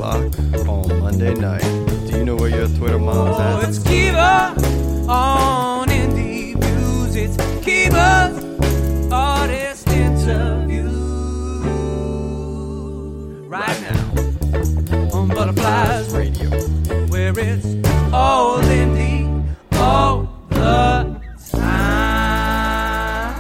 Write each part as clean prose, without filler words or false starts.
o'clock on Monday night. Do you know where your Twitter mom's at? Oh, it's Kiva on Indie Views. It's Kiva's Artist Interview. Right now on Butterflies Radio, where it's all indie all the time.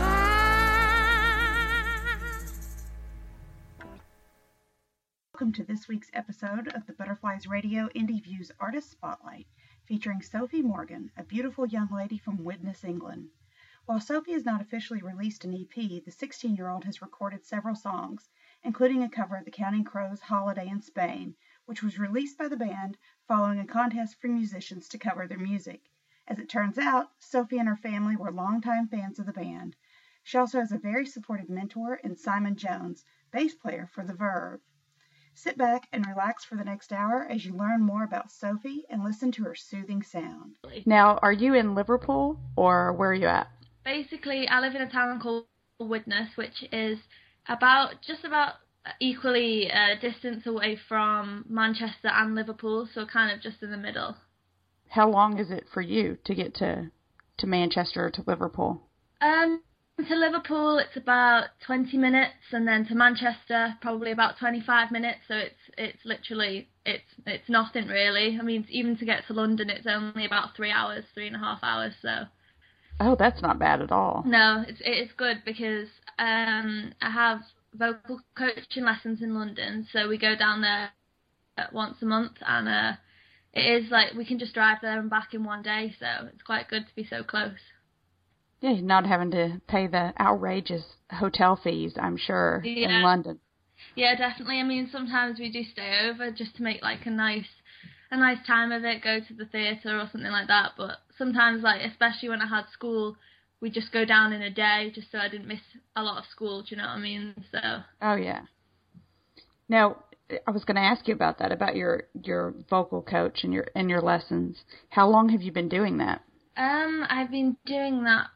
Welcome to this week's episode of the Butterflies Radio Indie Views Artist Spotlight, featuring Sophie Morgan, a beautiful young lady from Widnes, England. While Sophie has not officially released an EP, the 16-year-old has recorded several songs, including a cover of the Counting Crows' Holiday in Spain, which was released by the band following a contest for musicians to cover their music. As it turns out, Sophie and her family were longtime fans of the band. She also has a very supportive mentor in Simon Jones, bass player for The Verve. Sit back and relax for the next hour as you learn more about Sophie and listen to her soothing sound. Now, are you in Liverpool, or where are you at? Basically, I live in a town called Widnes, which is just about equally distance away from Manchester and Liverpool, so kind of just in the middle. How long is it for you to get to Manchester or to Liverpool? To Liverpool, it's about 20 minutes, and then to Manchester, probably about 25 minutes. So it's literally it's nothing really. I mean, even to get to London, it's only about 3.5 hours. So. Oh, that's not bad at all. No, it's good because I have vocal coaching lessons in London, so we go down there once a month, and it is like we can just drive there and back in one day. So it's quite good to be so close. Yeah, you're not having to pay the outrageous hotel fees, I'm sure, in London. Yeah, definitely. I mean, sometimes we do stay over just to make like a nice time of it, go to the theatre or something like that. But sometimes, like, especially when I had school, we just go down in a day just so I didn't miss a lot of school, do you know what I mean? So. Oh, yeah. Now, I was going to ask you about that, about your vocal coach and your lessons. How long have you been doing that? I've been doing that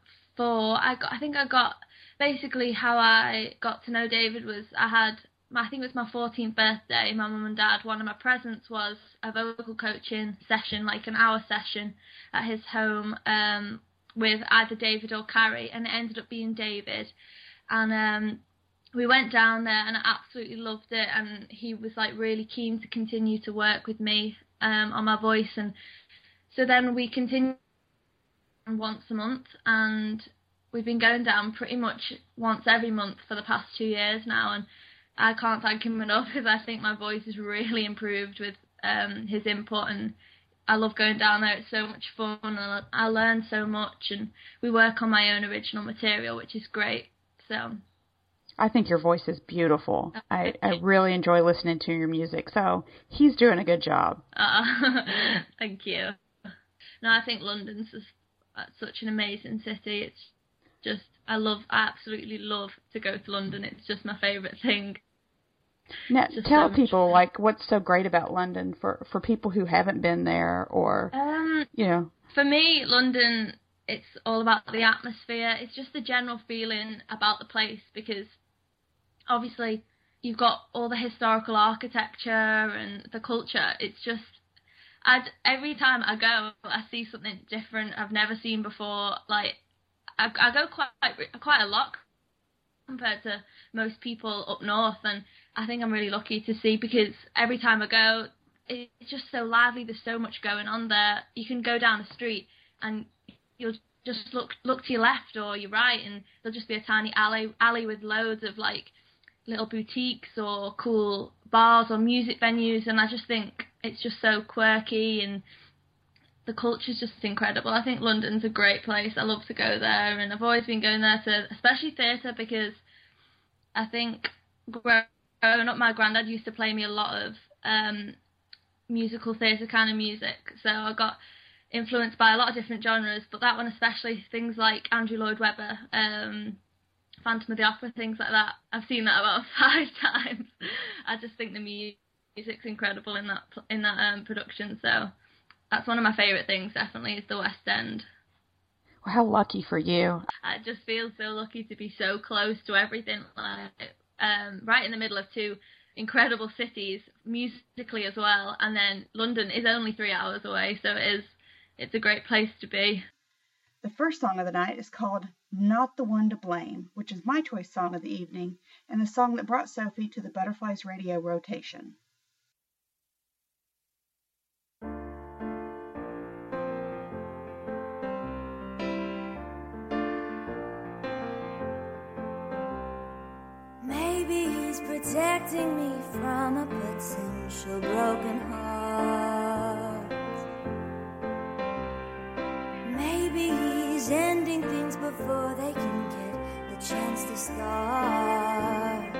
basically how I got to know David was I think it was my 14th birthday, my mum and dad, one of my presents was a vocal coaching session, like an hour session at his home with either David or Carrie, and it ended up being David. And we went down there and I absolutely loved it, and he was like really keen to continue to work with me on my voice, and so then we continued once a month, and we've been going down pretty much once every month for the past 2 years now, and I can't thank him enough because I think my voice has really improved with his input, and I love going down there. It's so much fun, and I learn so much, and we work on my own original material, which is great. So I think your voice is beautiful. I really enjoy listening to your music, so he's doing a good job. Thank you. No, I think London's such an amazing city. It's just, I absolutely love to go to London. It's just my favourite thing. Now, tell people, like, what's so great about London for people who haven't been there, or, you know. For me, London, it's all about the atmosphere. It's just the general feeling about the place, because obviously you've got all the historical architecture and the culture. It's just, every time I go, I see something different I've never seen before. Like, I go quite a lot compared to most people up north, and I think I'm really lucky to see, because every time I go, it's just so lively. There's so much going on there. You can go down the street and you'll just look to your left or your right, and there'll just be a tiny alley with loads of like little boutiques or cool bars or music venues, and I just think it's just so quirky, and the culture's just incredible. I think London's a great place. I love to go there, and I've always been going there to, especially theatre, because I think growing up, my granddad used to play me a lot of musical theatre kind of music, so I got influenced by a lot of different genres, but that one especially, things like Andrew Lloyd Webber, Phantom of the Opera, things like that. I've seen that about 5 times. I just think the music's incredible in that production, so that's one of my favourite things, definitely, is the West End. Well, how lucky for you. I just feel so lucky to be so close to everything, like, right in the middle of two incredible cities musically as well, and then London is only 3 hours away, so it's a great place to be. The first song of the night is called Not the One to Blame, which is my choice song of the evening, and the song that brought Sophie to the Butterflies Radio rotation. Maybe he's protecting me from a potential broken heart. Maybe he's ending things before they can get the chance to start.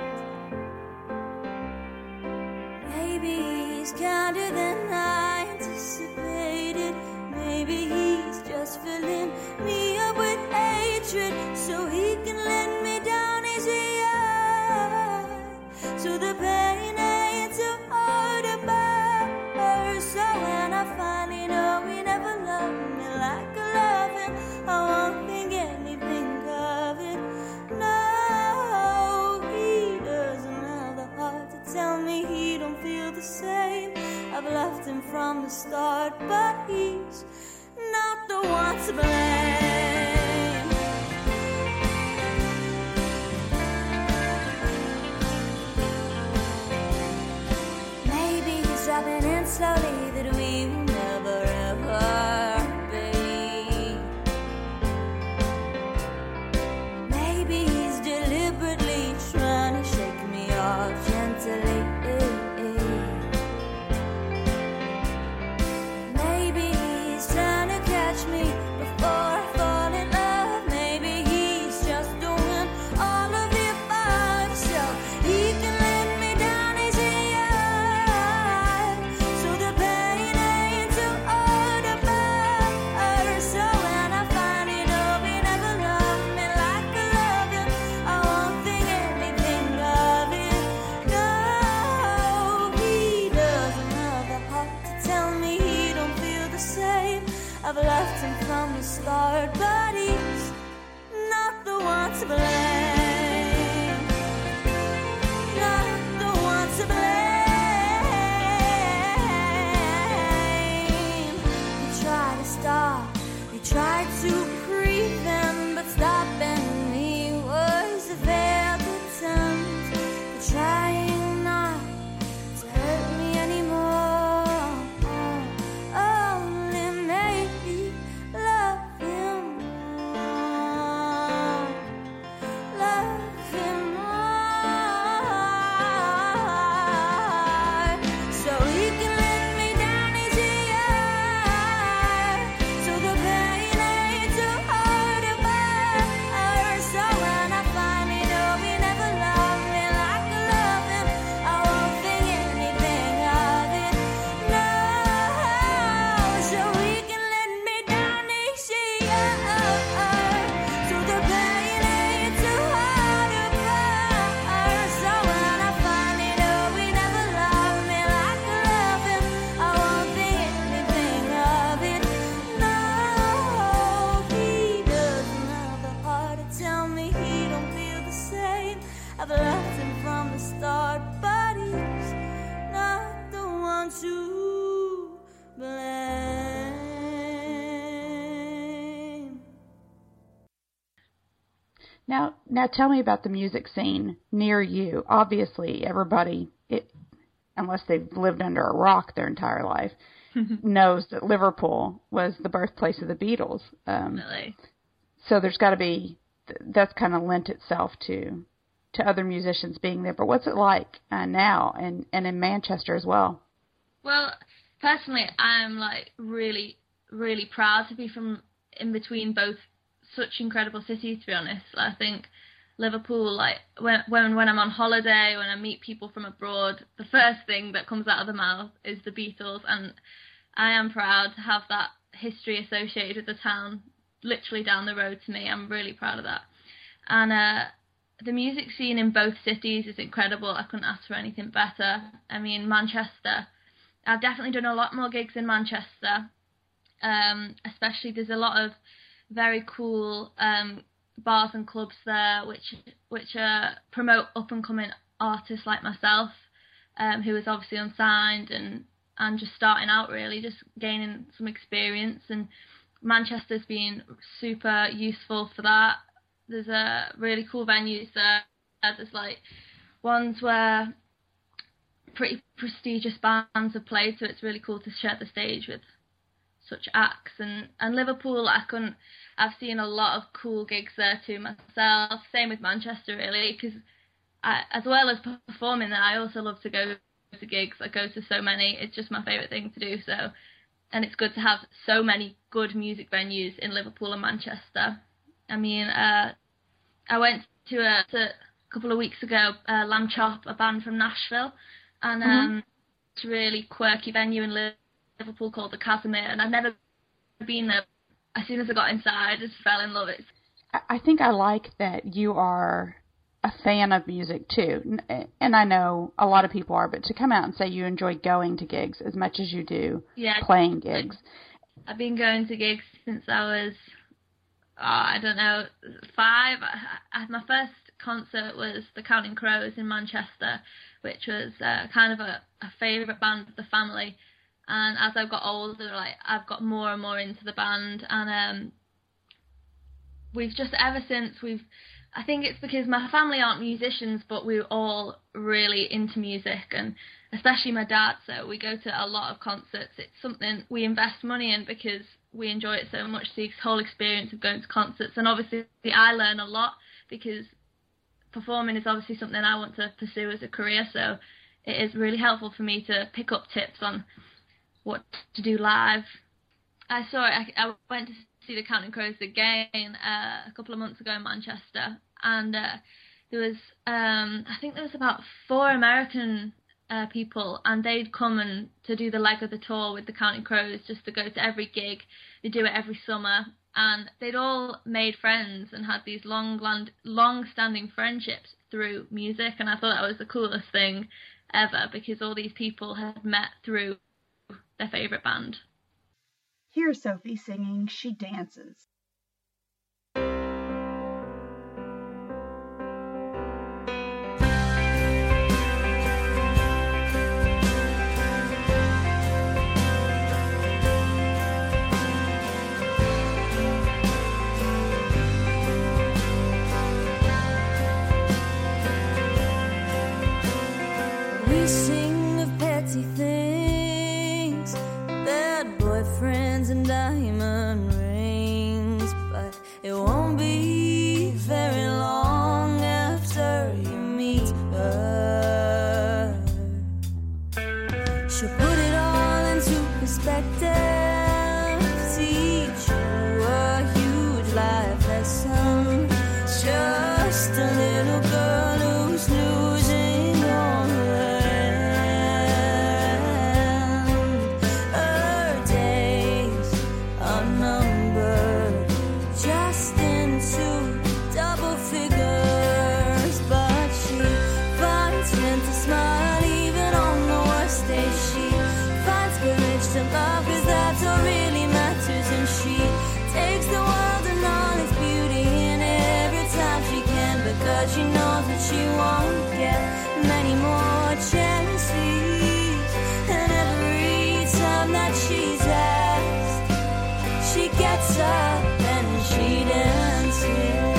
Maybe he's kinder than I anticipated. Maybe he's just filling me up with hatred so he can let me down easier. So the pain ain't too hard to bear. So when I finally know he never loved me like I love him, I won't think anything of it. No, he doesn't have the heart to tell me he don't feel the same. I've left him from the start, but he's not the one to blame. Dropping in slowly that we will never ever be. Maybe he's deliberately trying to shake me off gently. Maybe he's trying to catch me before I fall in love. Maybe he's just doing all of the above so he can let me down easier. I've left him from the start, but he's not the one to blame. Not the one to blame. He tried to stop, he tried to prevent, but stopping me was a failed attempt. But trying not to hurt me anymore. I've left him from the start, but he's not the one to blame. Now tell me about the music scene near you. Obviously, everybody, unless they've lived under a rock their entire life, knows that Liverpool was the birthplace of the Beatles. Really? So there's got to be, that's kind of lent itself to other musicians being there. But what's it like now and in Manchester as well? Well, personally, I'm like really, really proud to be from in between both such incredible cities, to be honest. I think Liverpool, like when I'm on holiday, when I meet people from abroad, the first thing that comes out of the mouth is the Beatles, and I am proud to have that history associated with the town literally down the road to me. I'm really proud of that. And the music scene in both cities is incredible. I couldn't ask for anything better. I mean, Manchester, I've definitely done a lot more gigs in Manchester. Especially there's a lot of very cool bars and clubs there which promote up and coming artists like myself. who was obviously unsigned and just starting out, really, just gaining some experience. And Manchester's been super useful for that. There's really cool venues there. There's like ones where pretty prestigious bands have played, so it's really cool to share the stage with such acts. And Liverpool, I've seen a lot of cool gigs there too myself. Same with Manchester, really, because as well as performing there, I also love to go to gigs. I go to so many. It's just my favourite thing to do. So, and it's good to have so many good music venues in Liverpool and Manchester. I mean, I went to a couple of weeks ago, Lamb Chop, a band from Nashville, and it's a really quirky venue in Liverpool called the Casimir, and I've never been there. As soon as I got inside, I just fell in love with it. I think I like that you are a fan of music too, and I know a lot of people are, but to come out and say you enjoy going to gigs as much as you do playing gigs. I've been going to gigs since I was, I don't know, 5. My first concert was the Counting Crows in Manchester, which was kind of a favourite band of the family. And as I've got older, I've got more and more into the band, and we've just ever since I think it's because my family aren't musicians, but we're all really into music, and especially my dad, so we go to a lot of concerts. It's something we invest money in because we enjoy it so much, the whole experience of going to concerts. And obviously I learn a lot because performing is obviously something I want to pursue as a career, so it is really helpful for me to pick up tips on what to do live. I went to see the Counting Crows again a couple of months ago in Manchester, and there was I think there was about 4 American people, and they'd come to do the leg of the tour with the Counting Crows, just to go to every gig. They do it every summer, and they'd all made friends and had these long-standing friendships through music, and I thought that was the coolest thing ever, because all these people had met through their favourite band. Here's Sophie singing She Dances. We sing of petty things, bad boyfriends and diamond rings, but it won't be very long after you meet her. She'll put it all into perspective, teach you a huge life lesson. Just a little girl who's losing all her end. Her days are numbered just into double figures, but she finds strength to smile even on the worst days. She finds courage to love, 'cause that's what really matters, and she takes the world and all its beauty in every time she can, because she knows that she won't get many more chances, and every time that she's asked, she gets up and she dances.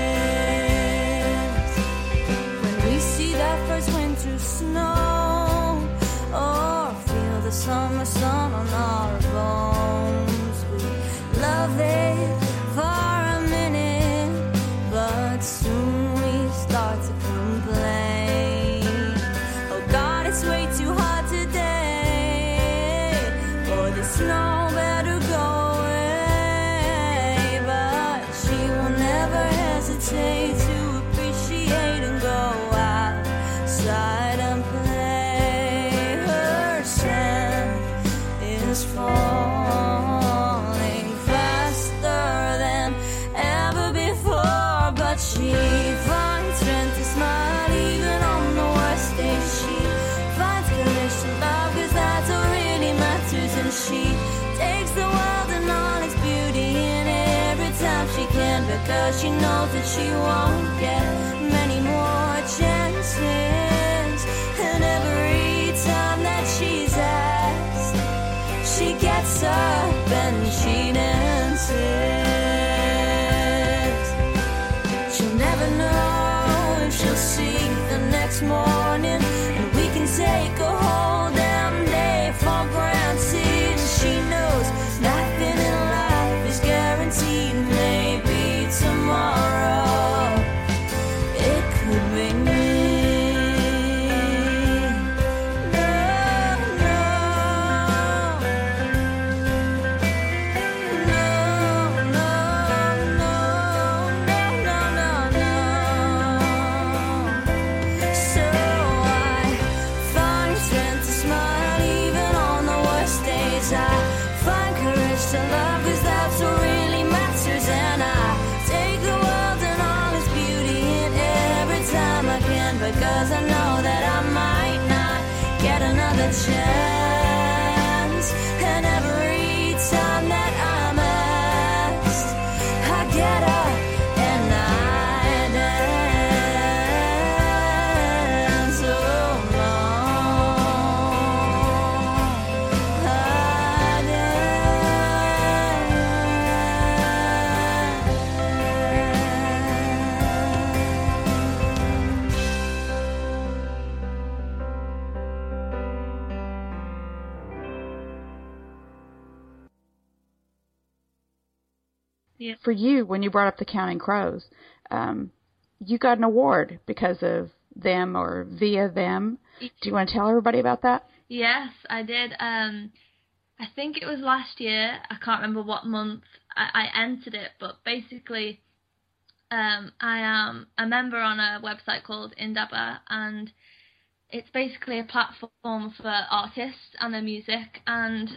When we see that first winter snow, or feel the summer sun on our bones, we love it for a minute, but soon we start to complain. Oh God, it's way too hot today, or the snow better go away. But she will never hesitate to appreciate and go outside and play. Her sand is falling faster than ever before, but she finds strength to smile even on the worst days. She finds courage to love, 'cause that's what really matters, and she takes the world and all its beauty in every time she can, because she knows that she won't get many more chances, and every next morning, and we can take a whole damn day for granted. She knows nothing in life is guaranteed. Maybe tomorrow it could be me. Because I know that I might not get another chance, and every time that I'm asked, I get up and I dance alone. I For you, when you brought up the Counting Crows, you got an award because of them or via them. Do you want to tell everybody about that? Yes, I did. I think it was last year. I can't remember what month I entered it, but basically I am a member on a website called Indaba, and it's basically a platform for artists and their music. And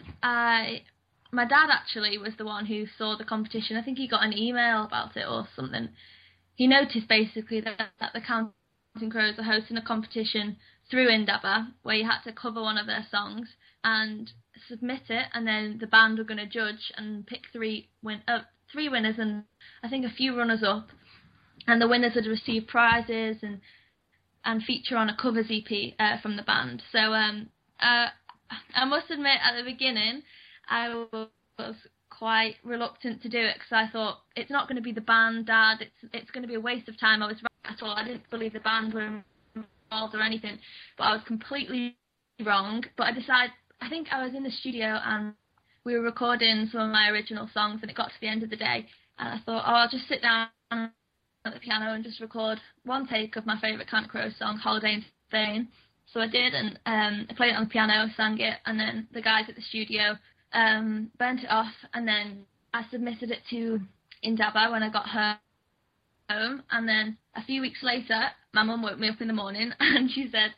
my dad actually was the one who saw the competition. I think he got an email about it or something. He noticed basically that the Counting Crows are hosting a competition through Indaba where you had to cover one of their songs and submit it, and then the band were going to judge and pick three winners and I think a few runners-up, and the winners would receive prizes and feature on a covers EP from the band. So I must admit, at the beginning, I was quite reluctant to do it because I thought it's not going to be the band, Dad. It's going to be a waste of time. I was right at all. I didn't believe the band were involved or anything, but I was completely wrong. But I think I was in the studio and we were recording some of my original songs, and it got to the end of the day, and I thought, I'll just sit down at the piano and just record one take of my favourite Counting Crows song, Holiday in Spain. So I did, and I played it on the piano, sang it, and then the guys at the studio burnt it off, and then I submitted it to Indaba when I got home, and then a few weeks later my mum woke me up in the morning and she said,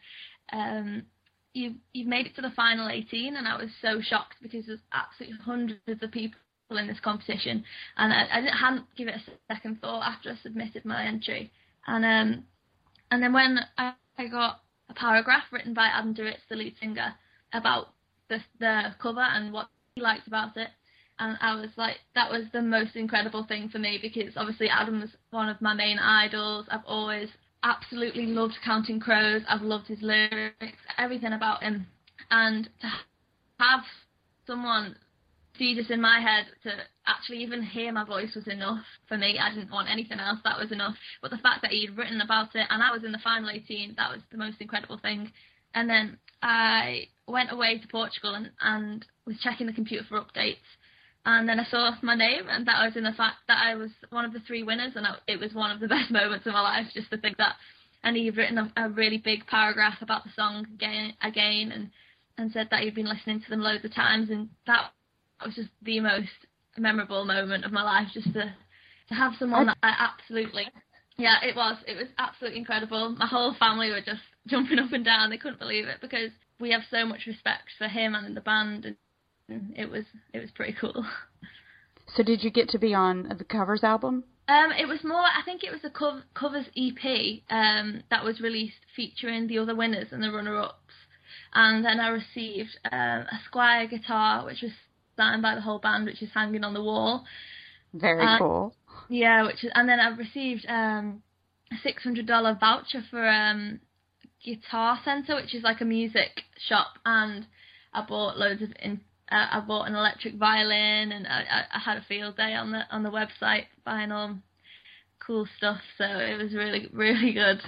you've made it to the final 18, and I was so shocked because there's absolutely hundreds of people in this competition, and I hadn't given it a second thought after I submitted my entry, and then when I got a paragraph written by Adam Duritz, the lead singer, about the cover and what he liked about it, and I was like, that was the most incredible thing for me, because obviously Adam was one of my main idols. I've always absolutely loved Counting Crows. I've loved his lyrics, everything about him, and to have someone see this in my head, to actually even hear my voice was enough for me. I didn't want anything else. That was enough. But the fact that he'd written about it and I was in the final 18, that was the most incredible thing. And then I went away to Portugal and was checking the computer for updates, and then I saw my name, and that was in the fact that I was one of the 3 winners, and it was one of the best moments of my life, just to think that. And he'd written a really big paragraph about the song again and said that he'd been listening to them loads of times, and that was just the most memorable moment of my life, just to have someone that I absolutely... Yeah, it was absolutely incredible. My whole family were just jumping up and down. They couldn't believe it, because we have so much respect for him and the band, and it was pretty cool. So did you get to be on the covers album? It was more, I think it was a covers EP that was released featuring the other winners and the runner-ups. And then I received a Squier guitar, which was signed by the whole band, which is hanging on the wall. Very cool. Yeah, and then I received a $600 voucher for Guitar Center, which is like a music shop, and I bought I bought an electric violin, and I had a field day on the website buying all cool stuff. So it was really, really good.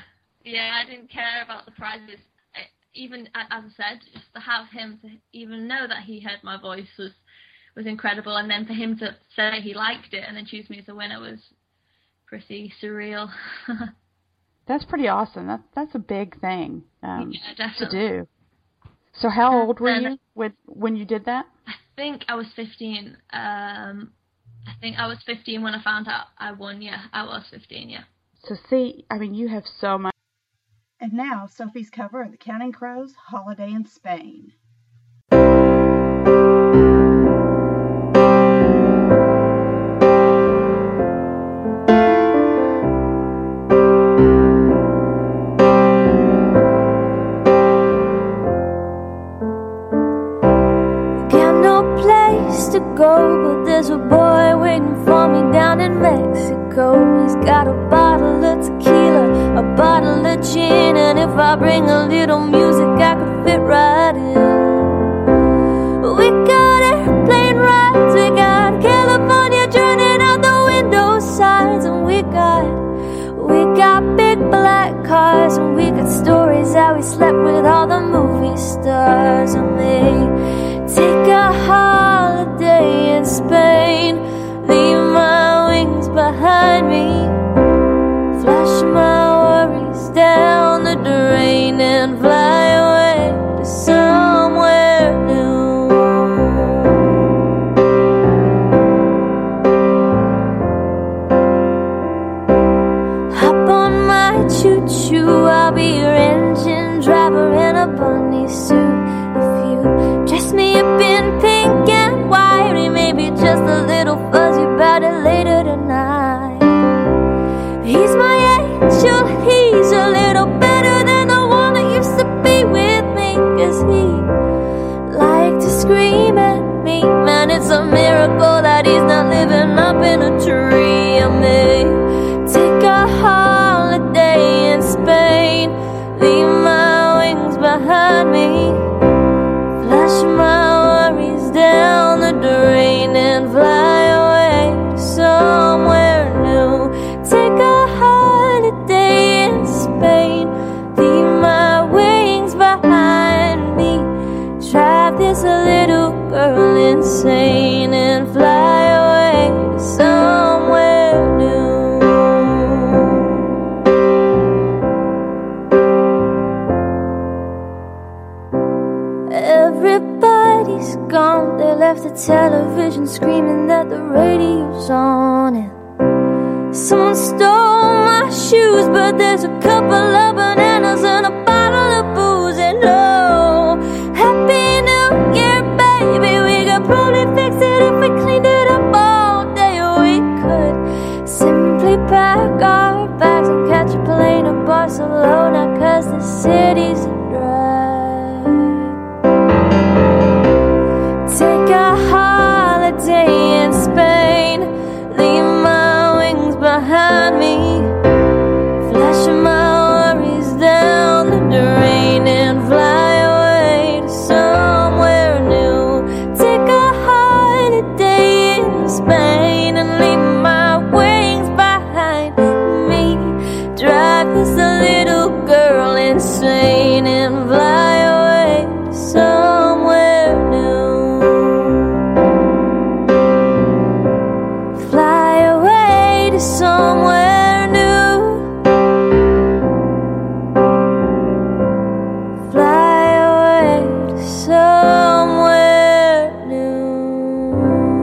Yeah, I didn't care about the prizes. Even, as I said, just to have him to even know that he heard my voice was incredible. And then for him to say he liked it and then choose me as a winner was pretty surreal. That's pretty awesome. That's a big thing Yeah, to definitely. do. So how old were you when you did that? I think I was 15. I think I was 15 when I found out I won. Yeah, I was 15, yeah. So see, I mean, you have so much. And now, Sophie's cover of the Counting Crows' Holiday in Spain. Got no place to go, but there's a boy waiting for me down in Mexico. He's got a bottle of tequila, a bottle of gin, and if I bring a little music, I could fit right in. We got airplane rides, we got California drowning out the window sides, and we got big black cars, and we got stories how we slept with all the movie stars. And they take a holiday in Spain, leave my wings behind me, flush my worries down the drain, and fly away to somewhere new. Hop on my choo-choo, I'll be your engine driver in a bunny suit. If you dress me up in pink and white, maybe just a little fuzzy about it later tonight. He's my angel, he's a little better than the one that used to be with me, 'cause he liked to scream at me. Man, it's a miracle that he's not living up in a tree. I may take a holiday in Spain, leave my wings behind me, flush my worries down the drain, and fly away to somewhere new. Take a holiday in Spain, leave my wings behind me, drive this little girl insane, and fly away to somewhere new. Everybody's gone, they left the television screaming that the radio's on, and someone stole my shoes, but there's a couple of bananas and a bottle of booze. And oh, Happy New Year, baby, we could probably fix it if we cleaned it up all day. We could simply pack our bags and catch a plane to Barcelona, 'cause the city's dry. Take a holiday in Spain, leave my wings behind me, flush my worries down the drain, and fly away to somewhere new. Take a holiday in Spain and leave my wings behind me, drive this little girl insane, and fly away to somewhere new. Fly away to somewhere new. Fly away to somewhere new.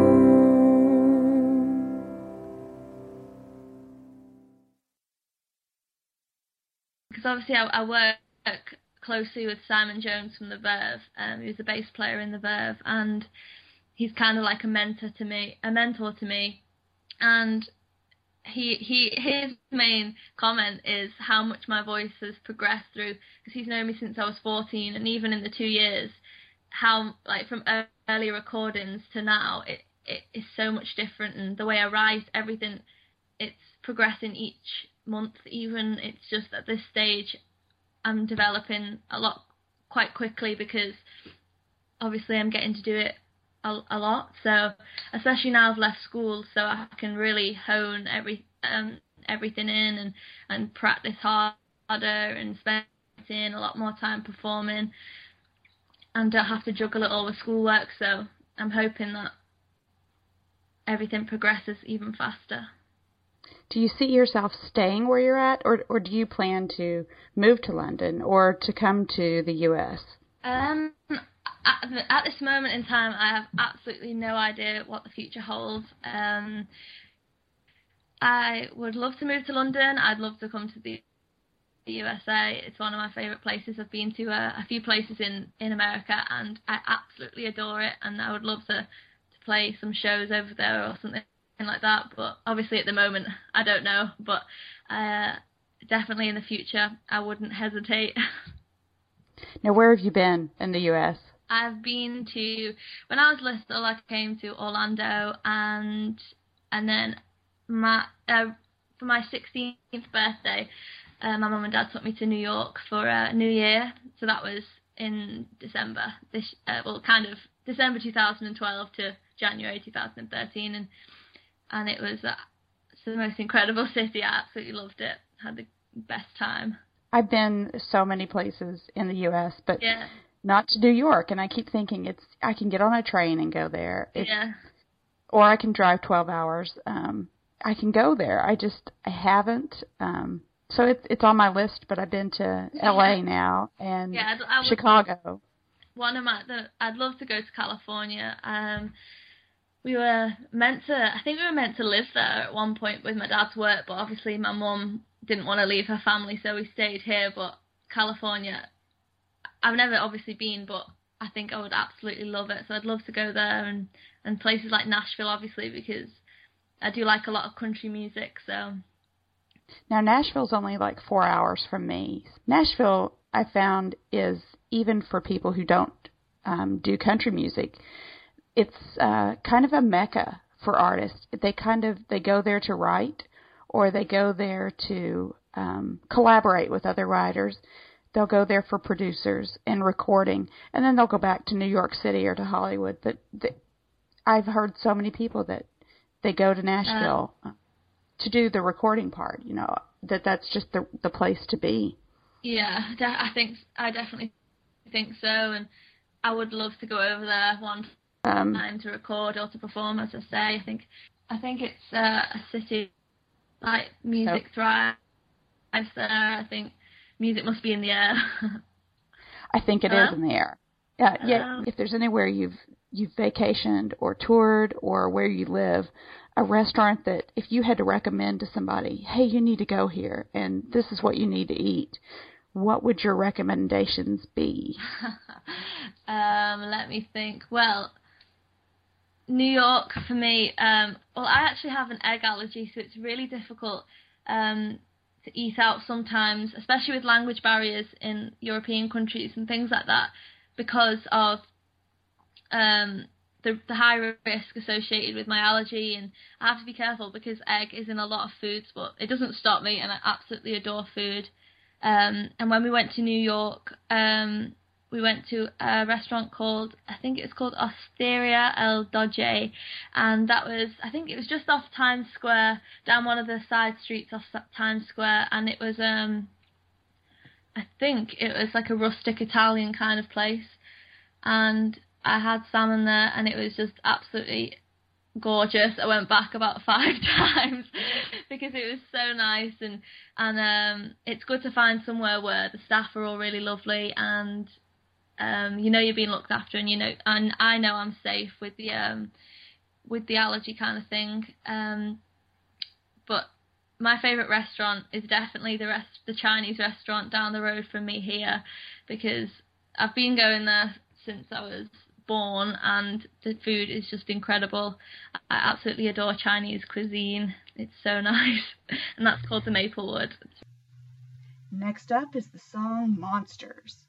Because obviously I work closely with Simon Jones from the Verve. He's a bass player in the Verve, and he's kind of like a mentor to me. And his main comment is how much my voice has progressed through, because he's known me since I was 14, and even in the 2 years, how, like, from early recordings to now, it is so much different, and the way I write, everything, it's progressing each month. Even it's just at this stage I'm developing a lot quite quickly, because obviously I'm getting to do it a lot, so especially now I've left school, so I can really hone everything in and practice hard and spending a lot more time performing, and don't have to juggle it all with schoolwork. So I'm hoping that everything progresses even faster. Do you see yourself staying where you're at, or do you plan to move to London or to come to the U.S.? At this moment in time, I have absolutely no idea what the future holds. I would love to move to London. I'd love to come to the USA. It's one of my favourite places. I've been to a few places in America, and I absolutely adore it, and I would love to play some shows over there or something like that. But obviously at the moment, I don't know. But definitely in the future, I wouldn't hesitate. Now, where have you been in the U.S.? I've been to, when I was little, I came to Orlando, and then for my 16th birthday, my mum and dad took me to New York for New Year. So that was in December, December 2012 to January 2013, and it was the most incredible city. I absolutely loved it. Had the best time. I've been so many places in the U.S., but yeah. Not to New York, and I keep thinking I can get on a train and go there. Yeah. Or I can drive 12 hours. I can go there. I haven't. So it's on my list, but I've been to L.A. now and Chicago. I'd love to go to California. I think we were meant to live there at one point with my dad's work, but obviously my mum didn't want to leave her family, so we stayed here. But California, I've never obviously been, but I think I would absolutely love it. So I'd love to go there, and places like Nashville, obviously, because I do like a lot of country music. So now Nashville's only like 4 hours from me. Nashville, I found, is, even for people who don't do country music, it's kind of a mecca for artists. They go there to write, or they go there to collaborate with other writers. They'll go there for producers and recording, and then they'll go back to New York City or to Hollywood. But I've heard so many people that they go to Nashville to do the recording part. You know, that's just the place to be. Yeah, I definitely think so, and I would love to go over there one time to record or to perform. As I say, I think it's a city like music thrives there. I think music must be in the air. I think it is in the air. Yeah. If there's anywhere you've vacationed or toured or where you live, a restaurant that if you had to recommend to somebody, hey, you need to go here and this is what you need to eat, what would your recommendations be? Let me think. Well, New York for me. I actually have an egg allergy, so it's really difficult to eat out sometimes, especially with language barriers in European countries and things like that, because of the high risk associated with my allergy. And I have to be careful because egg is in a lot of foods, but it doesn't stop me, and I absolutely adore food. And when we went to New York, we went to a restaurant called Osteria El Doge, and it was just off Times Square, down one of the side streets off Times Square, and it was, I think it was like a rustic Italian kind of place, and I had salmon there, and it was just absolutely gorgeous. I went back about 5 times because it was so nice, and it's good to find somewhere where the staff are all really lovely, and you're being looked after, and I know I'm safe with the allergy kind of thing. But my favourite restaurant is definitely the Chinese restaurant down the road from me here, because I've been going there since I was born, and the food is just incredible. I absolutely adore Chinese cuisine. It's so nice. And that's called the Maplewood. Next up is the song Monsters.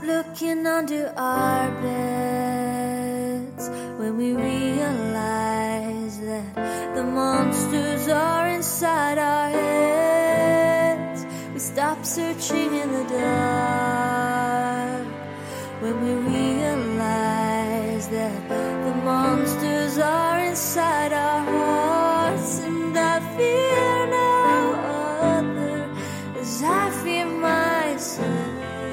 looking under our beds when we realize that the monsters are inside our heads. We stop searching in the dark when we realize that the monsters are inside our hearts. And I fear no other as I fear myself.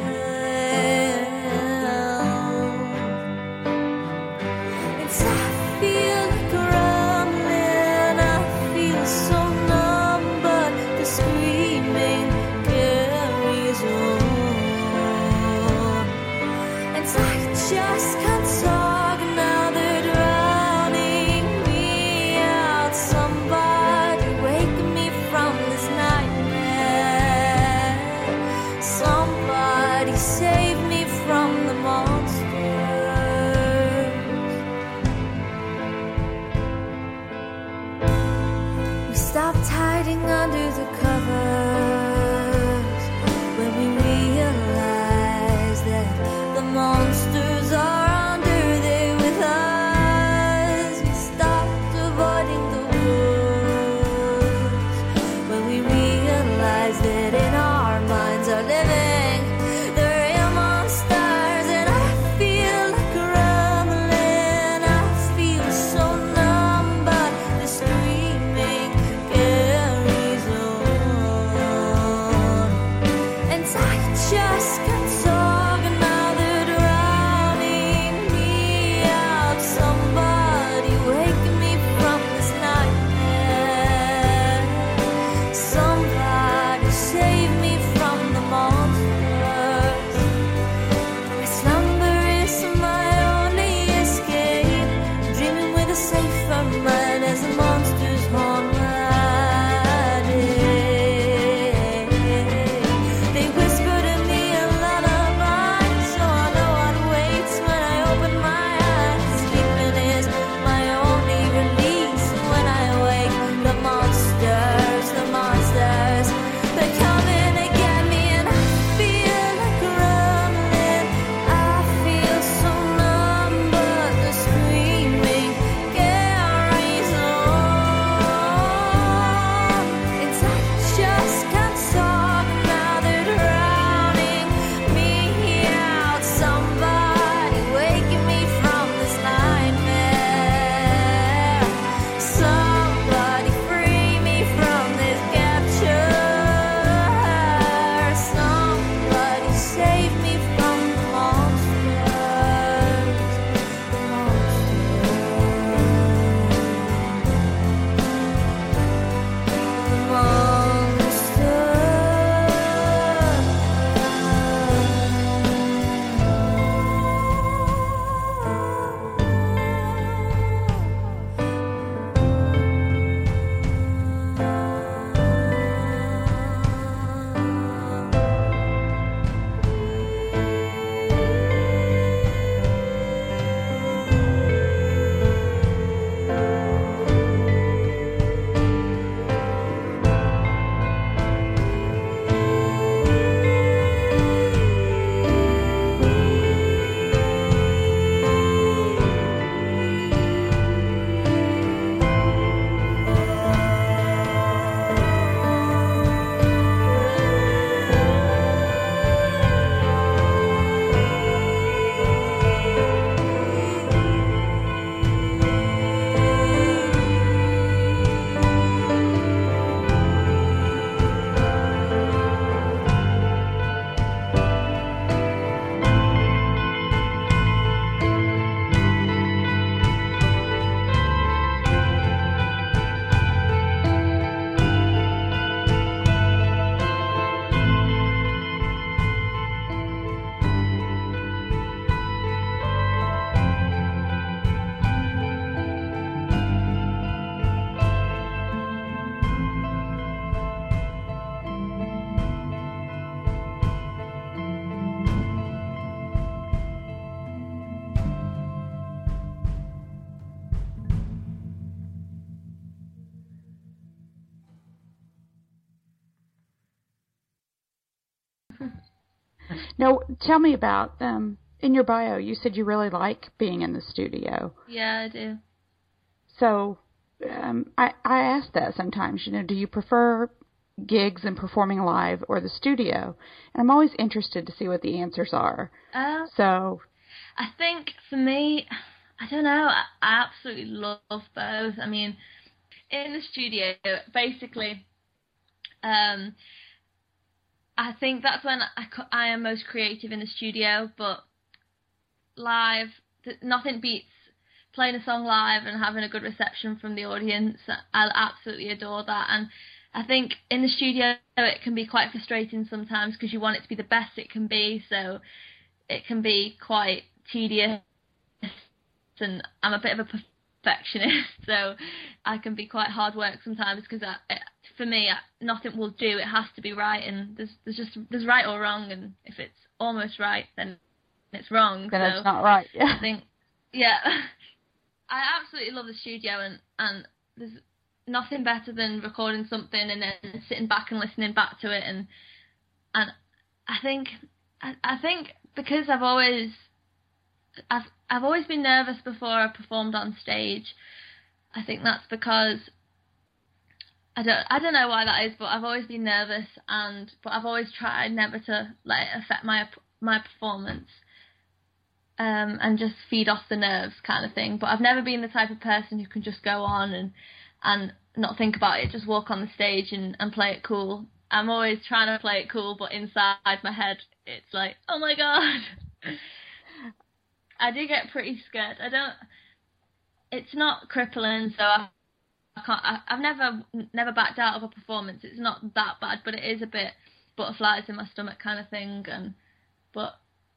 Just can't talk now, they're drowning me out. Somebody wake me from this nightmare. Somebody save me from the monsters. We stopped hiding under the covers when we realized that the monsters are Now, tell me about, in your bio, you said you really like being in the studio. Yeah, I do. So I ask that sometimes, do you prefer gigs and performing live or the studio? And I'm always interested to see what the answers are. So I think for me, I don't know, I absolutely love both. I mean, in the studio, basically, I think that's when I am most creative in the studio, but live, nothing beats playing a song live and having a good reception from the audience. I absolutely adore that. And I think in the studio it can be quite frustrating sometimes because you want it to be the best it can be, so it can be quite tedious, and I'm a bit of a perfectionist, so I can be quite hard work sometimes because for me nothing will do. It has to be right, and there's right or wrong, and if it's almost right then it's wrong. Then so it's not right. Yeah. I think, yeah, I absolutely love the studio, and there's nothing better than recording something and then sitting back and listening back to it, and I think because I've always been nervous before I performed on stage. I think that's because I don't know why that is, but I've always been nervous, but I've always tried never to let it affect my performance, and just feed off the nerves kind of thing. But I've never been the type of person who can just go on and not think about it, just walk on the stage and play it cool. I'm always trying to play it cool, but inside my head it's like, oh my god. I do get pretty scared. It's not crippling, so I can't. I've never backed out of a performance. It's not that bad, but it is a bit butterflies in my stomach kind of thing. But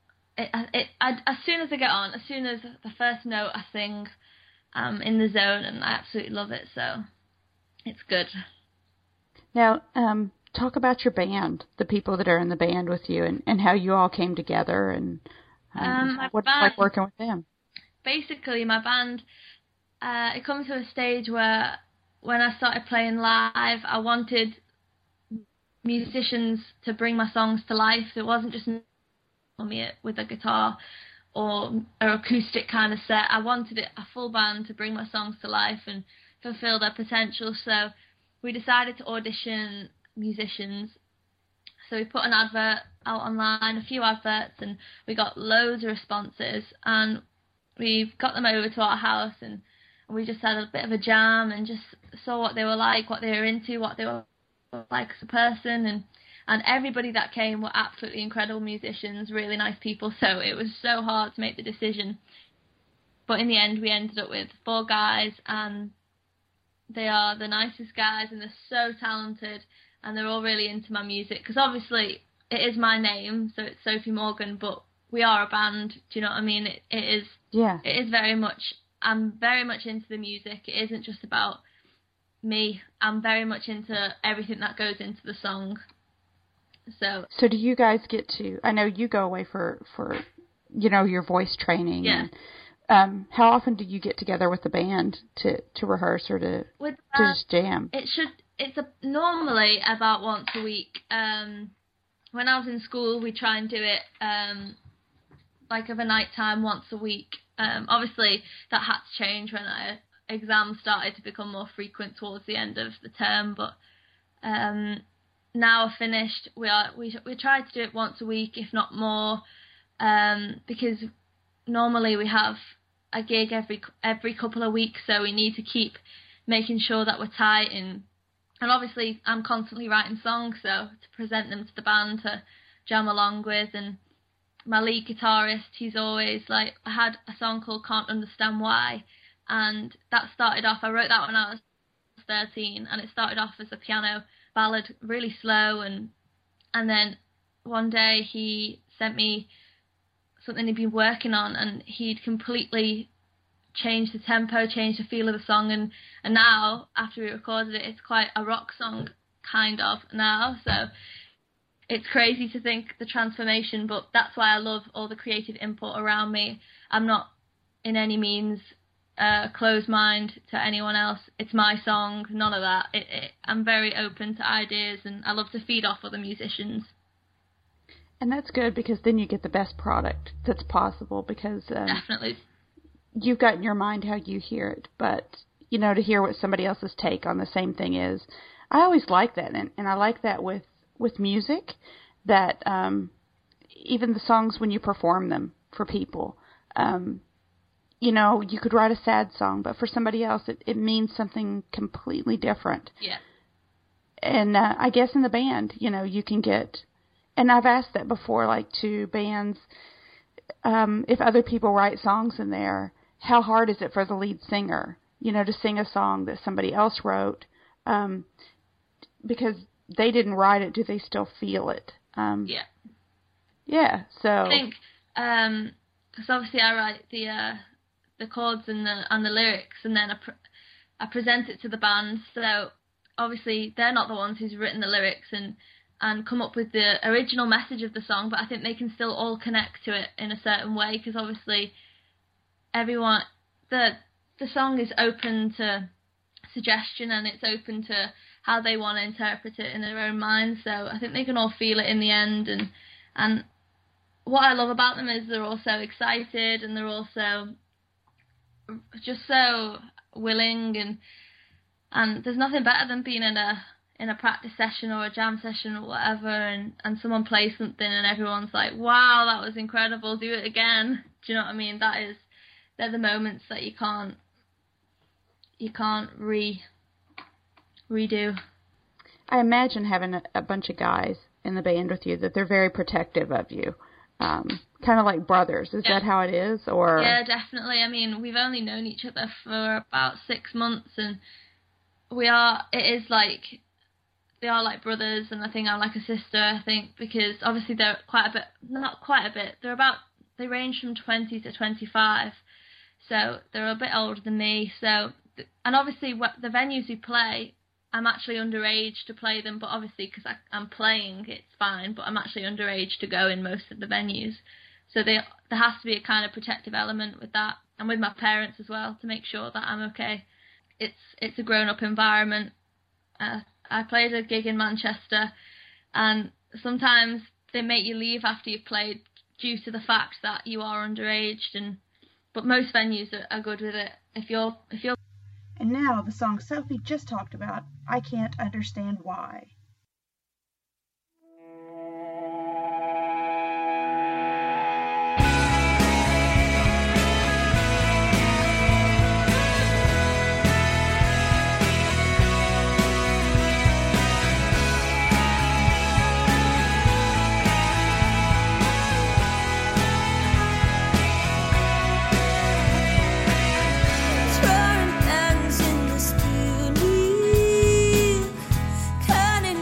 as soon as I get on, as soon as the first note I sing, I'm in the zone, and I absolutely love it. So it's good. Now, talk about your band, the people that are in the band with you, and how you all came together, and what's it like working with them? Basically, my band, it comes to a stage where when I started playing live, I wanted musicians to bring my songs to life. It wasn't just me with a guitar or acoustic kind of set. I wanted a full band to bring my songs to life and fulfill their potential. So we decided to audition musicians. So we put an advert out online, a few adverts, and we got loads of responses, and we got them over to our house, and we just had a bit of a jam and just saw what they were like, what they were into, what they were like as a person, and everybody that came were absolutely incredible musicians, really nice people, so it was so hard to make the decision. But in the end, we ended up with 4 guys, and they are the nicest guys, and they're so talented, and they're all really into my music, because obviously it is my name, so it's Sophie Morgan, but we are a band, do you know what I mean? It is. Yeah. It is very much, I'm very much into the music. It isn't just about me. I'm very much into everything that goes into the song. So do you guys get to, I know you go away for your voice training. Yeah. And, how often do you get together with the band to rehearse or to just jam? It's normally about once a week. When I was in school, we try and do it like of a night time once a week. Obviously, that had to change when exams started to become more frequent towards the end of the term. But now finished, we try to do it once a week, if not more, because normally we have a gig every couple of weeks, so we need to keep making sure that we're tight. And obviously, I'm constantly writing songs, so to present them to the band to jam along with. And my lead guitarist, he's always like, I had a song called Can't Understand Why, and that started off, I wrote that when I was 13, and it started off as a piano ballad, really slow, and then one day he sent me something he'd been working on, and he'd completely changed the tempo, changed the feel of the song, and now, after we recorded it, it's quite a rock song, kind of, now, so it's crazy to think the transformation, but that's why I love all the creative input around me. I'm not in any means closed mind to anyone else. It's my song, none of that. I'm very open to ideas, and I love to feed off other musicians. And that's good, because then you get the best product that's possible, because Definitely. you've got in your mind how you hear it, but, you know, to hear what somebody else's take on the same thing is, I always like that, and I like that with music, that even the songs when you perform them for people, you know, you could write a sad song, but for somebody else it means something completely different. Yeah. And I guess in the band, you know, you can get, and I've asked that before, like to bands, if other people write songs in there, how hard is it for the lead singer, you know, to sing a song that somebody else wrote, because they didn't write it, do they still feel it? Yeah. Yeah, so... I think, because obviously I write the chords and the lyrics, and then I present it to the band, so obviously they're not the ones who's written the lyrics and come up with the original message of the song, but I think they can still all connect to it in a certain way, because obviously everyone, the song is open to suggestion, and it's open to how they want to interpret it in their own mind, so I think they can all feel it in the end, and what I love about them is they're all so excited, and they're also just so willing, and there's nothing better than being in a practice session or a jam session or whatever, and someone plays something and everyone's like, wow, that was incredible, do it again. Do you know what I mean? They're the moments that you can't redo. I imagine having a bunch of guys in the band with you, that they're very protective of you. Kind of like brothers. Is that how it is? Or yeah, definitely. I mean, we've only known each other for about 6 months, and they are like brothers, and I think I'm like a sister, I think, because obviously they're they range from 20 to 25, so they're a bit older than me, so, and obviously the venues we play, I'm actually underage to play them, but obviously because I'm playing, it's fine, but I'm actually underage to go in most of the venues. So there has to be a kind of protective element with that, and with my parents as well, to make sure that I'm okay. It's a grown-up environment. I played a gig in Manchester, and sometimes they make you leave after you've played due to the fact that you are underage, but most venues are good with it. If you're And now the song Sophie just talked about, I Can't Understand Why. Throwing things in the spoonie, cutting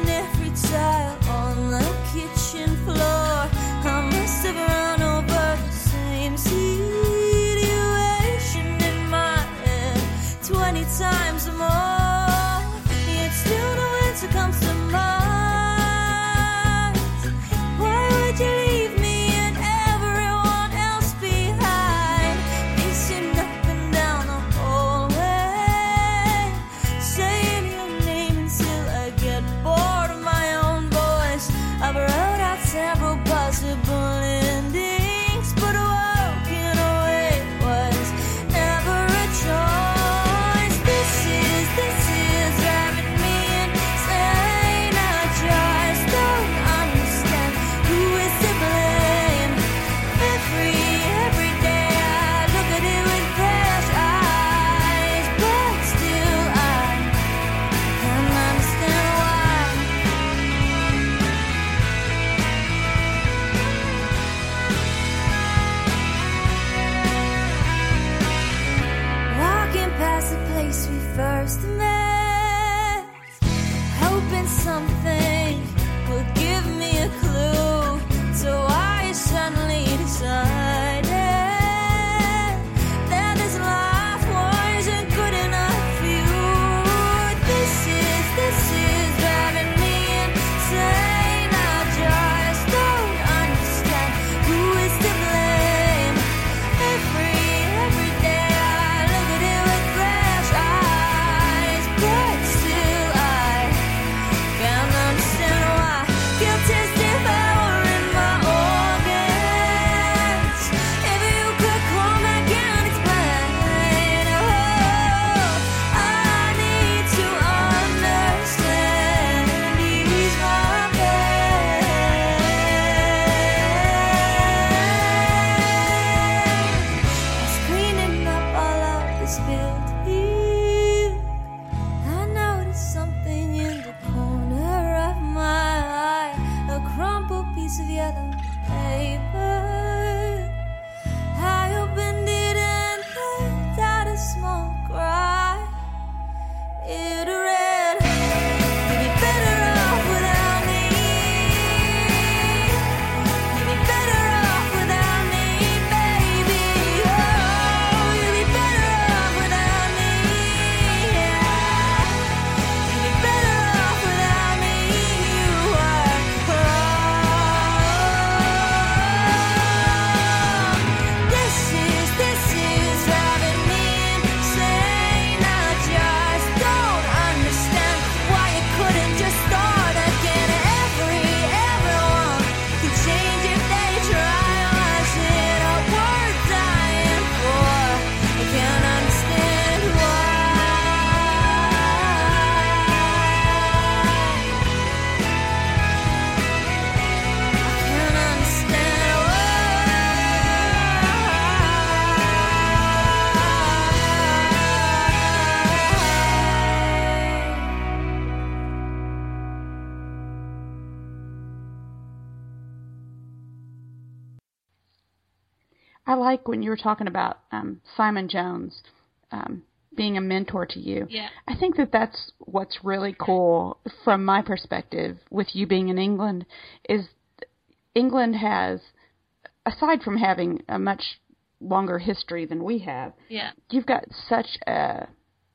I like when you were talking about Simon Jones being a mentor to you. Yeah. I think that that's what's really cool from my perspective with you being in England is England has, aside from having a much longer history than we have, Yeah. you've got such a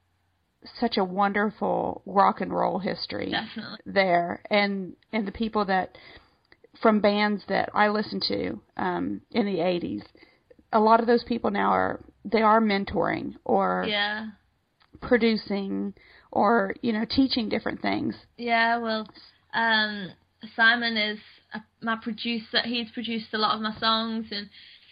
wonderful rock and roll history. Definitely. There, and the people that from bands that I listened to in the 80s, a lot of those people now are mentoring or Yeah. producing or teaching different things. Yeah, well, Simon is my producer. He's produced a lot of my songs, and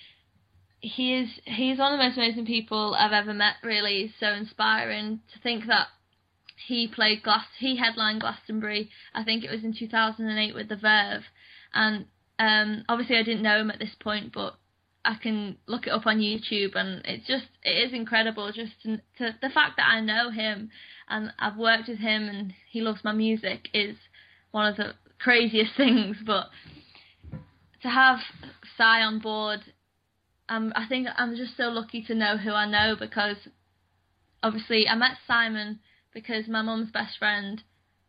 he's one of the most amazing people I've ever met. Really, he's so inspiring to think that he headlined Glastonbury. I think it was in 2008 with the Verve, and obviously I didn't know him at this point, but I can look it up on YouTube, and it is incredible. Just to the fact that I know him and I've worked with him and he loves my music is one of the craziest things. But to have Cy on board, I think I'm just so lucky to know who I know, because obviously I met Simon because my mum's best friend,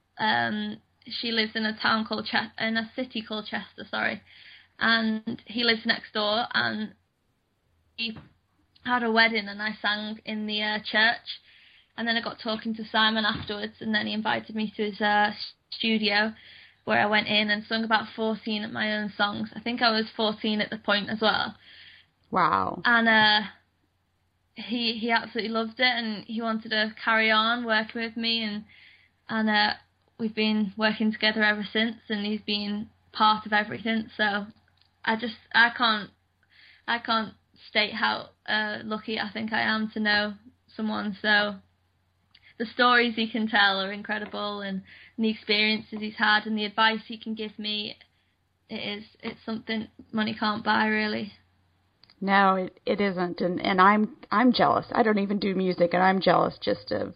she lives in a city called Chester, and he lives next door, and he had a wedding and I sang in the church, and then I got talking to Simon afterwards, and then he invited me to his studio, where I went in and sung about 14 of my own songs. I think I was 14 at the point as well. Wow. And he absolutely loved it, and he wanted to carry on working with me, and we've been working together ever since, and he's been part of everything. So I can't state how lucky I think I am to know someone. So the stories he can tell are incredible, and the experiences he's had, and the advice he can give me, it's something money can't buy, really. No, it isn't, and I'm jealous. I don't even do music, and I'm jealous just of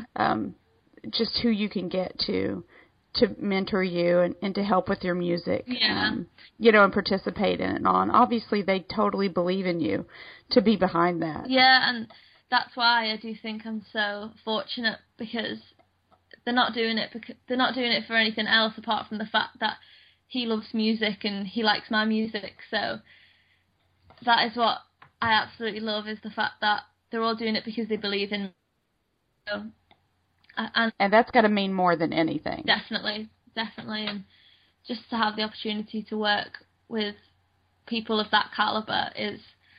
just who you can get to mentor you and to help with your music, yeah. And participate in it and on. Obviously, they totally believe in you to be behind that. Yeah, and that's why I do think I'm so fortunate, because they're not doing it for anything else apart from the fact that he loves music and he likes my music. So that is what I absolutely love, is the fact that they're all doing it because they believe in me. So, and that's got to mean more than anything. Definitely. And just to have the opportunity to work with people of that caliber is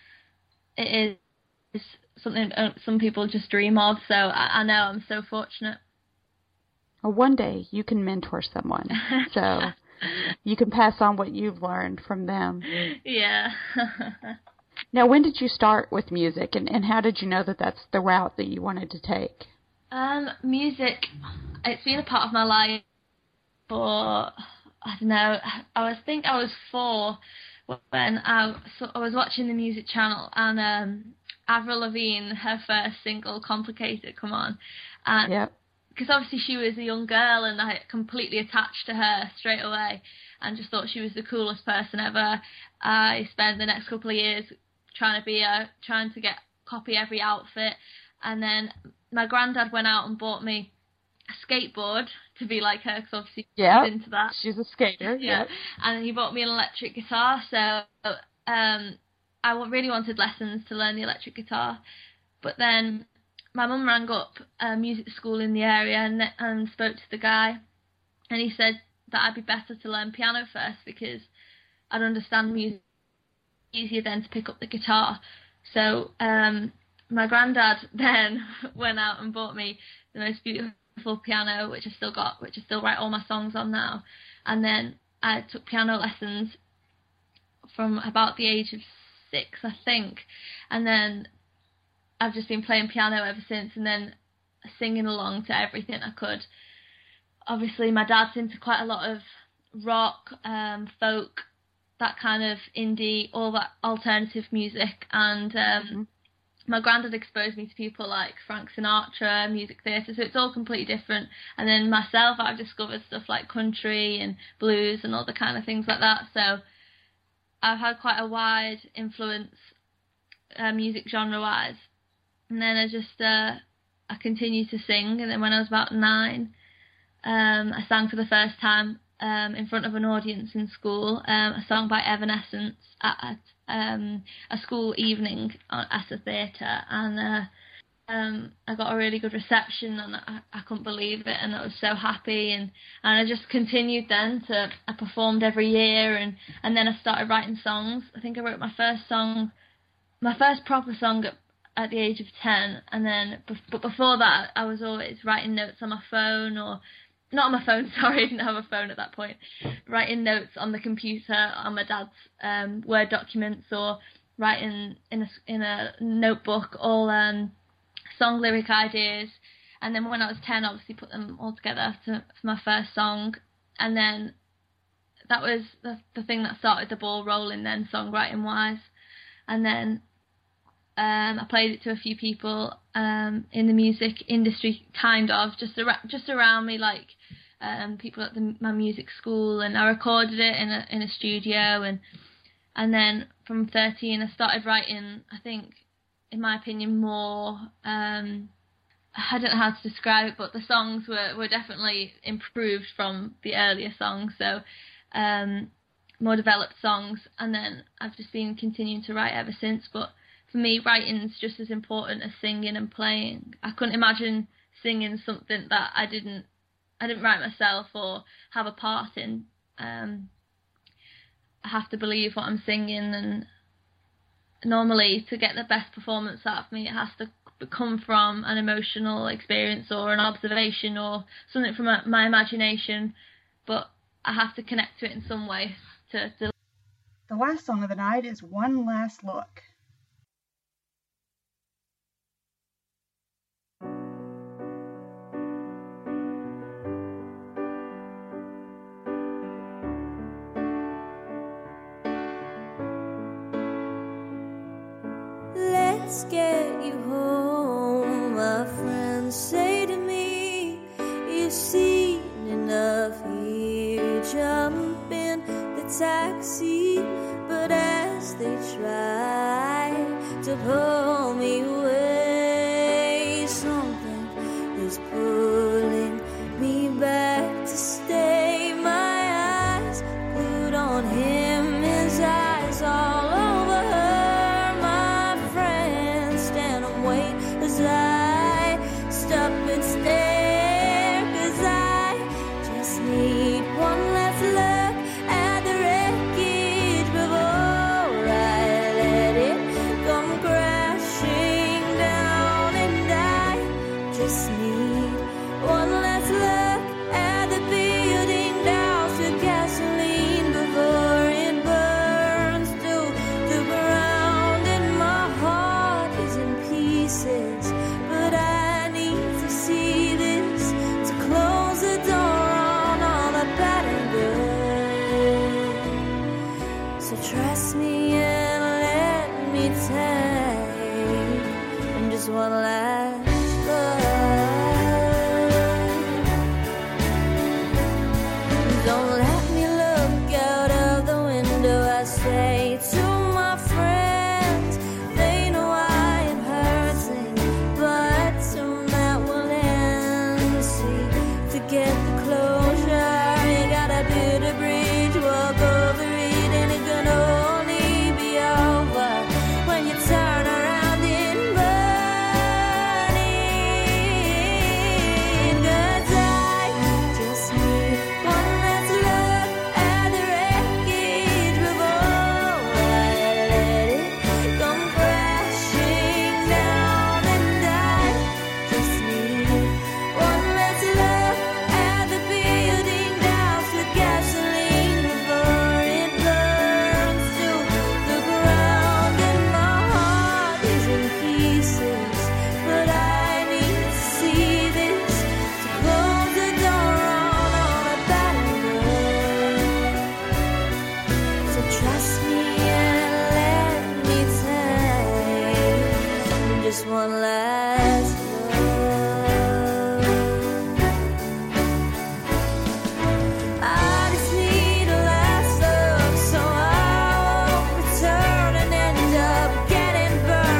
something some people just dream of. So I know I'm so fortunate. Well, one day you can mentor someone, so you can pass on what you've learned from them. Yeah. Now, when did you start with music, and how did you know that that's the route that you wanted to take? Music, it's been a part of my life for, I don't know, I was 4 when I was watching the music channel, and Avril Lavigne, her first single, Complicated, come on. And yep. Because obviously she was a young girl, and I completely attached to her straight away and just thought she was the coolest person ever. I spent the next couple of years trying to copy every outfit, and then my granddad went out and bought me a skateboard to be like her, because obviously she's into that. She's a skater. Yeah. Yep. And he bought me an electric guitar, so I really wanted lessons to learn the electric guitar. But then my mum rang up a music school in the area and spoke to the guy, and he said that I'd be better to learn piano first, because I'd understand music easier then to pick up the guitar. So my granddad then went out and bought me the most beautiful piano, which I still write all my songs on now. And then I took piano lessons from about the age of 6, I think. And then I've just been playing piano ever since, and then singing along to everything I could. Obviously, my dad's into quite a lot of rock, folk, that kind of indie, all that alternative music, and my granddad exposed me to people like Frank Sinatra, music theatre, so it's all completely different. And then myself, I've discovered stuff like country and blues and all the kind of things like that. So I've had quite a wide influence music genre-wise. And then I continued to sing, and then when I was about 9, I sang for the first time in front of an audience in school, a song by Evanescence at a school evening at a theatre, and I got a really good reception, and I couldn't believe it, and I was so happy, and I just continued then I performed every year, and then I started writing songs. I think I wrote my first proper song at the age of 10, and then, but before that, I was always writing notes on my phone, or not on my phone, sorry, I didn't have a phone at that point, writing notes on the computer, on my dad's Word documents, or writing in a notebook, all song lyric ideas. And then when I was 10, obviously put them all together for my first song, and then that was the thing that started the ball rolling then, songwriting wise. And then I played it to a few people in the music industry, kind of just around me, like people at my music school, and I recorded it in a studio, and then from 13 I started writing, I think, in my opinion, more, I don't know how to describe it, but the songs were definitely improved from the earlier songs, so more developed songs, and then I've just been continuing to write ever since. But for me, writing's just as important as singing and playing. I couldn't imagine singing something that I didn't write myself or have a part in. I have to believe what I'm singing, and normally to get the best performance out of me, it has to come from an emotional experience or an observation or something from my imagination, but I have to connect to it in some way to The last song of the night is One Last Look. Let's get you home, my friends say to me. You've seen enough here, jump in the taxi. But as they try to pull me away, something is pulling me back to stay. My eyes glued on him, his eyes all over her. My friend, stand and wait as I stop and stare, 'cause I just need one last look at the wreckage before I let it come crashing down, and I just need one last look at the building doused with gasoline before it burns to the ground, and my heart is in pieces, but I need to see this to close the door on all the bad and good. So trust me and let me take just one last look. Don't let me look out of the window, I say to my friends. They know I am hurting, but soon that will end. See, to get the closure, you gotta build a bridge, walk over it, and it can only be over when you turn around and burn it. 'Cause I just need one last look at the wreckage before I let it come crashing down, and I just need one last look at the building doused with gasoline before it burns to the ground, and my heart is in pieces, but I need to see this to close the door on all the bad and good. So trust me and let me take just one last look. I just need a last look, so I won't return and end up getting burned.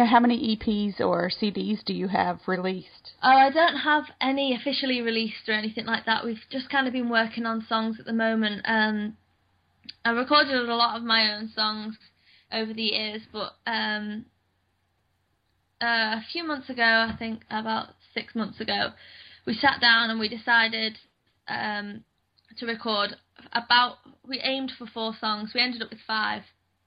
Now, how many EPs or CDs do you have released? Oh, I don't have any officially released or anything like that. We've just kind of been working on songs at the moment. I recorded a lot of my own songs over the years, but a few months ago, I think about 6 months ago, we sat down and we decided to record we aimed for 4 songs. We ended up with 5.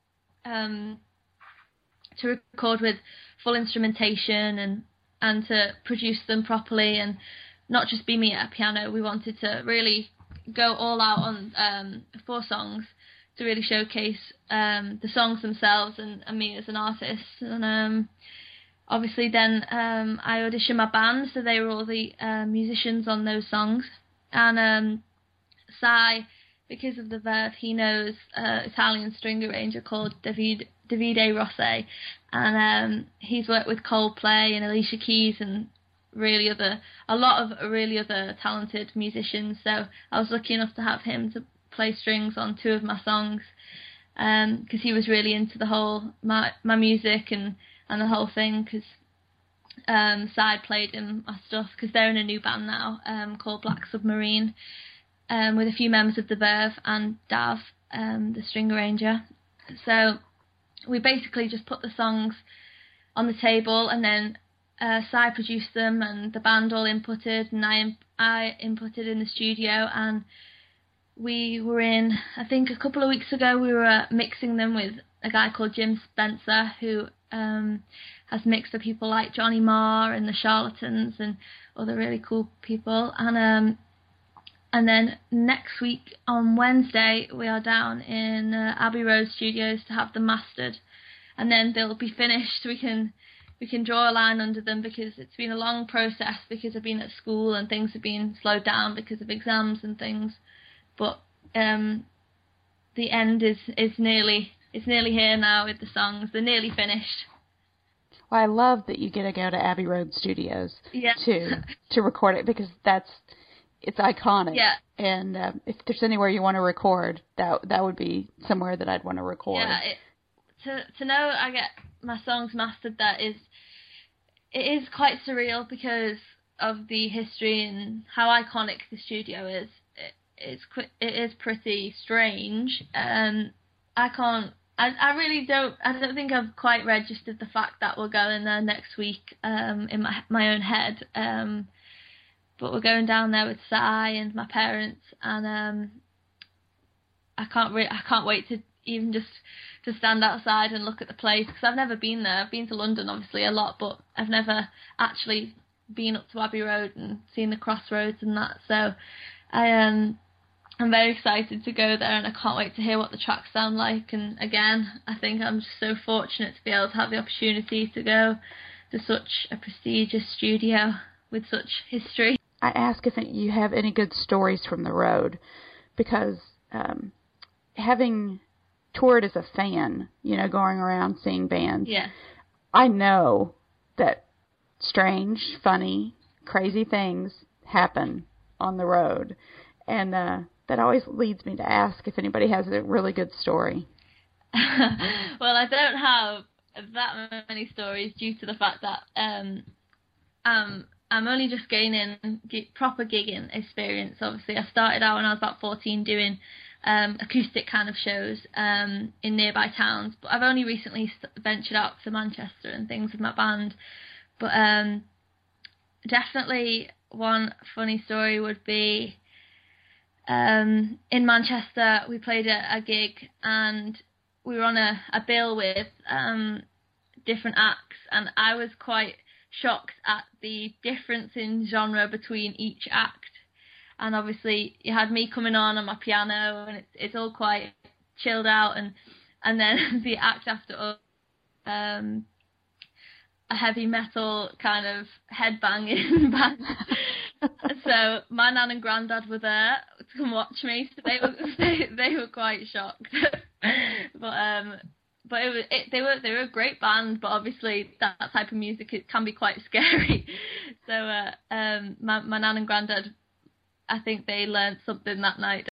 To record with full instrumentation and to produce them properly, and not just be me at a piano. We wanted to really go all out on 4 songs to really showcase the songs themselves and me as an artist. And obviously then I auditioned my band, so they were all the musicians on those songs. And Sai, because of the Verve, he knows Italian string arranger called Davide Rossi, and he's worked with Coldplay and Alicia Keys and a lot of really other talented musicians. So I was lucky enough to have him to play strings on 2 of my songs, because he was really into the whole my music and the whole thing. Because Sai played in my stuff, because they're in a new band now called Black Submarine, with a few members of the Verve and Dav, the string arranger. So we basically just put the songs on the table, and then Sai produced them, and the band all inputted, and I inputted in the studio. And we were I think a couple of weeks ago, we were mixing them with a guy called Jim Spencer, who has mixed for people like Johnny Marr and the Charlatans and other really cool people. And then next week on Wednesday, we are down in Abbey Road Studios to have them mastered, and then they'll be finished. We can draw a line under them, because it's been a long process, because I've been at school and things have been slowed down because of exams and things. But the end is nearly here now with the songs. They're nearly finished. Well, I love that you get to go to Abbey Road Studios to record it, because it's iconic. Yeah. And if there's anywhere you want to record, that would be somewhere that I'd want to record. Yeah. To know I get my songs mastered, it is quite surreal because of the history and how iconic the studio is. It is pretty strange. I don't think I've quite registered the fact that we're going there next week in my own head. But we're going down there with Sai and my parents, and I can't wait to even just to stand outside and look at the place, because I've never been there. I've been to London obviously a lot, but I've never actually been up to Abbey Road and seen the crossroads and that. So I'm very excited to go there, and I can't wait to hear what the tracks sound like. And again, I think I'm just so fortunate to be able to have the opportunity to go to such a prestigious studio with such history. I ask if you have any good stories from the road, because having toured as a fan, going around seeing bands, I know that strange, funny, crazy things happen on the road, and that always leads me to ask if anybody has a really good story. Well, I don't have that many stories, due to the fact that I'm only just gaining proper gigging experience. Obviously, I started out when I was about 14 doing acoustic kind of shows in nearby towns, but I've only recently ventured out to Manchester and things with my band. But definitely one funny story would be in Manchester. We played a gig, and we were on a bill with different acts, and I was quite shocked at the difference in genre between each act. And obviously you had me coming on my piano, and it's all quite chilled out, and then the act after us, a heavy metal kind of headbanging band. So my nan and granddad were there to come watch me, so they were quite shocked. But they were a great band, but obviously that type of music, it can be quite scary. So my nan and granddad, I think they learned something that night.